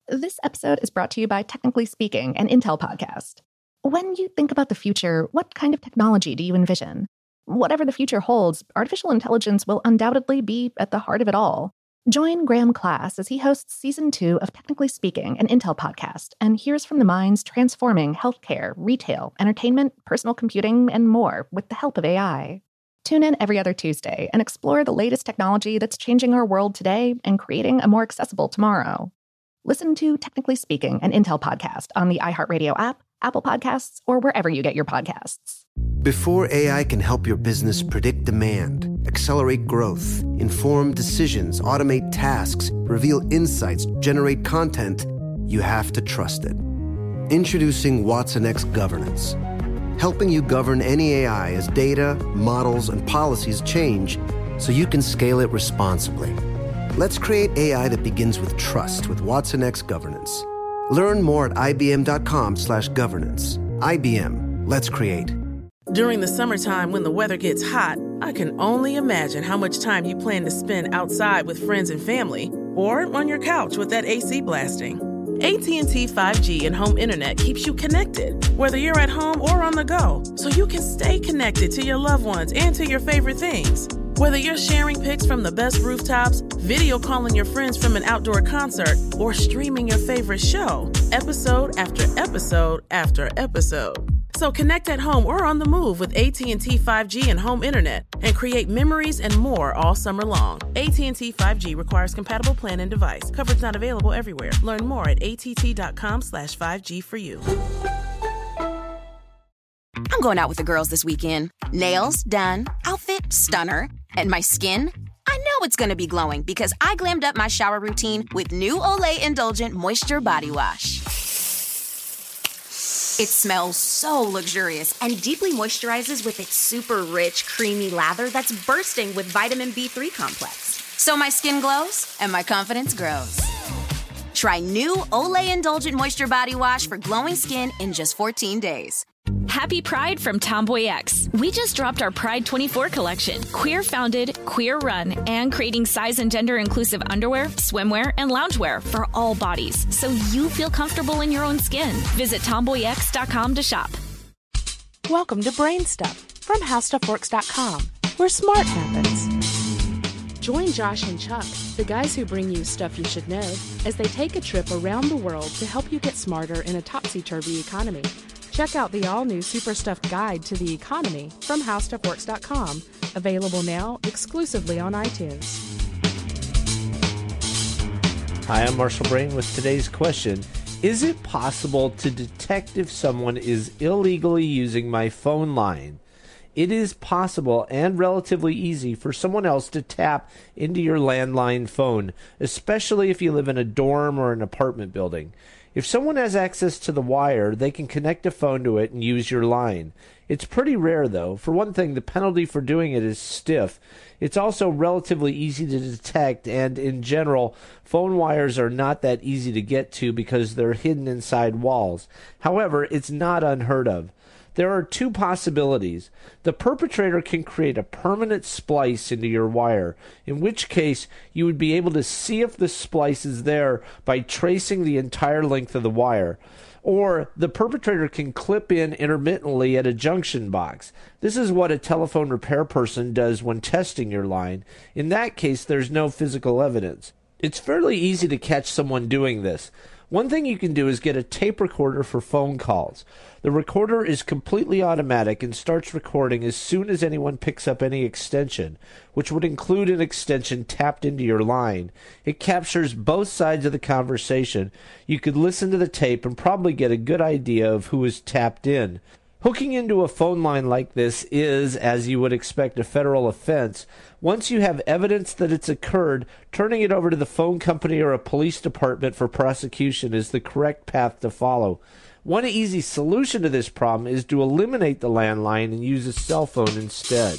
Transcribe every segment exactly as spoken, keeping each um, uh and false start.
This episode is brought to you by Technically Speaking, an Intel podcast. When you think about the future, what kind of technology do you envision? Whatever the future holds, artificial intelligence will undoubtedly be at the heart of it all. Join Graham Class as he hosts Season two of Technically Speaking, an Intel podcast, and hears from the minds transforming healthcare, retail, entertainment, personal computing, and more with the help of A I. Tune in every other Tuesday and explore the latest technology that's changing our world today and creating a more accessible tomorrow. Listen to Technically Speaking, an Intel podcast on the iHeartRadio app, Apple Podcasts, or wherever you get your podcasts. Before A I can help your business predict demand, accelerate growth, inform decisions, automate tasks, reveal insights, generate content, you have to trust it. Introducing watsonx Governance, helping you govern any A I as data, models, and policies change so you can scale it responsibly. Let's create A I that begins with trust with watsonx Governance. Learn more at ibm.com slash governance. I B M. Let's create. During the summertime when the weather gets hot, I can only imagine how much time you plan to spend outside with friends and family or on your couch with that A C blasting. A T and T five G and home internet keeps you connected, whether you're at home or on the go, so you can stay connected to your loved ones and to your favorite things. Whether you're sharing pics from the best rooftops, video calling your friends from an outdoor concert, or streaming your favorite show, episode after episode after episode. So connect at home or on the move with A T and T five G and home internet and create memories and more all summer long. A T and T five G requires compatible plan and device. Coverage not available everywhere. Learn more at att.com slash 5G for you. I'm going out with the girls this weekend. Nails done, outfit stunner, and my skin? I know it's going to be glowing because I glammed up my shower routine with new Olay Indulgent Moisture Body Wash. It smells so luxurious and deeply moisturizes with its super rich, creamy lather that's bursting with vitamin B three complex. So my skin glows and my confidence grows. Try new Olay Indulgent Moisture Body Wash for glowing skin in just fourteen days. Happy Pride from Tomboy X. We just dropped our Pride twenty-four collection. Queer founded, queer run, and creating size and gender inclusive underwear, swimwear, and loungewear for all bodies so you feel comfortable in your own skin. Visit tomboy x dot com to shop. Welcome to Brain Stuff from how stuff works dot com, where smart happens. Join Josh and Chuck, the guys who bring you stuff you should know, as they take a trip around the world to help you get smarter in a topsy-turvy economy. Check out the all-new Super Stuffed Guide to the Economy from how stuff works dot com, available now exclusively on iTunes. Hi, I'm Marshall Brain with today's question. Is it possible to detect if someone is illegally using my phone line? It is possible and relatively easy for someone else to tap into your landline phone, especially if you live in a dorm or an apartment building. If someone has access to the wire, they can connect a phone to it and use your line. It's pretty rare, though. For one thing, the penalty for doing it is stiff. It's also relatively easy to detect, and in general, phone wires are not that easy to get to because they're hidden inside walls. However, it's not unheard of. There are two possibilities. The perpetrator can create a permanent splice into your wire, in which case you would be able to see if the splice is there by tracing the entire length of the wire. Or the perpetrator can clip in intermittently at a junction box. This is what a telephone repair person does when testing your line. In that case, there's no physical evidence. It's fairly easy to catch someone doing this. One thing you can do is get a tape recorder for phone calls. The recorder is completely automatic and starts recording as soon as anyone picks up any extension, which would include an extension tapped into your line. It captures both sides of the conversation. You could listen to the tape and probably get a good idea of who is tapped in. Hooking into a phone line like this is, as you would expect, a federal offense. Once you have evidence that it's occurred, turning it over to the phone company or a police department for prosecution is the correct path to follow. One easy solution to this problem is to eliminate the landline and use a cell phone instead.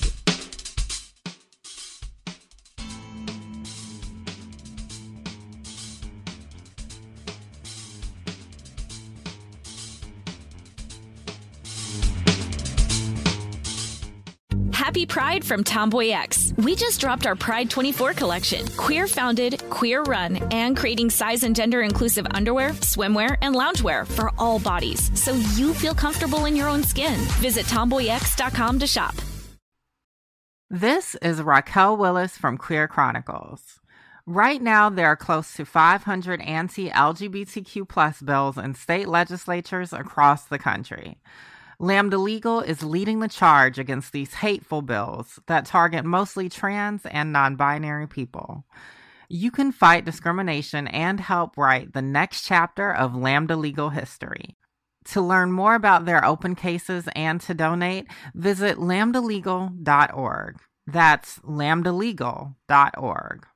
Happy Pride from Tomboy X. We just dropped our Pride twenty-four collection. Queer founded, queer run, and creating size and gender inclusive underwear, swimwear, and loungewear for all bodies, so you feel comfortable in your own skin. Visit tomboy x dot com to shop. This is Raquel Willis from Queer Chronicles. Right now, there are close to five hundred anti-L G B T Q plus bills in state legislatures across the country. Lambda Legal is leading the charge against these hateful bills that target mostly trans and non-binary people. You can fight discrimination and help write the next chapter of Lambda Legal history. To learn more about their open cases and to donate, visit lambda legal dot org. That's lambda legal dot org.